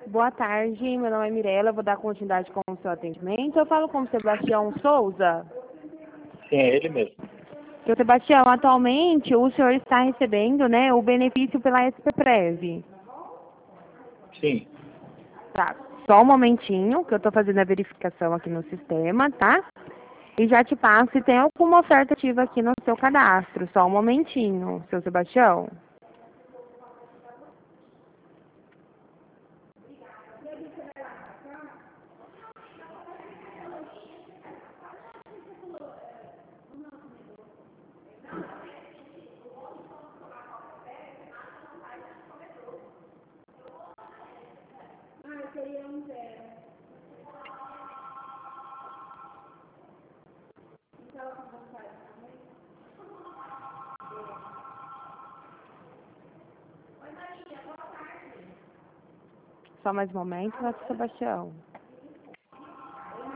Boa tarde, meu nome é Mirella, vou dar continuidade com o seu atendimento. Eu falo com o Sebastião Souza. Sim, é ele mesmo. Seu Sebastião, atualmente o senhor está recebendo, né, o benefício pela SPPrev. Sim. Tá, só um momentinho, que eu estou fazendo a verificação aqui no sistema, tá? E já te passo se tem alguma oferta ativa aqui no seu cadastro. Só um momentinho, seu Sebastião. Só mais um momento, seu Sebastião.